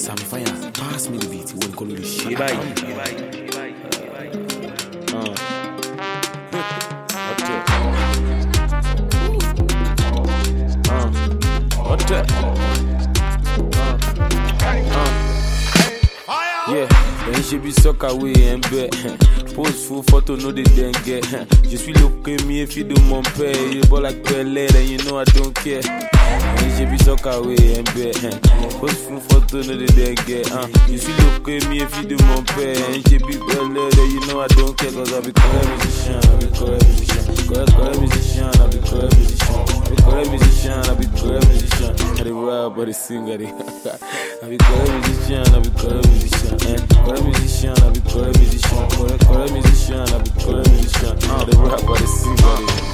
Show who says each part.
Speaker 1: Sam Fire, pass me the beat. You won't call it shit.
Speaker 2: Yeah, then she be suck away and bet. Post full photo, no they then get. Je suis le premier fille de mon père. You ball like Pelé, then you know I don't care. Then she be suck away and bet. Post full photo, no they then get. Je suis le premier fille de mon père. And she be Pelé, then you know I don't care. Cause I be correct musician, I be correct musician. Correct musician, I be correct musician. I be correct musician, I be correct musician. I be rap, but I sing, I be correct musician, I be correct musician. Correct musician, I be correct musician. Correct musician, I be correct musician. The rap, but I sing,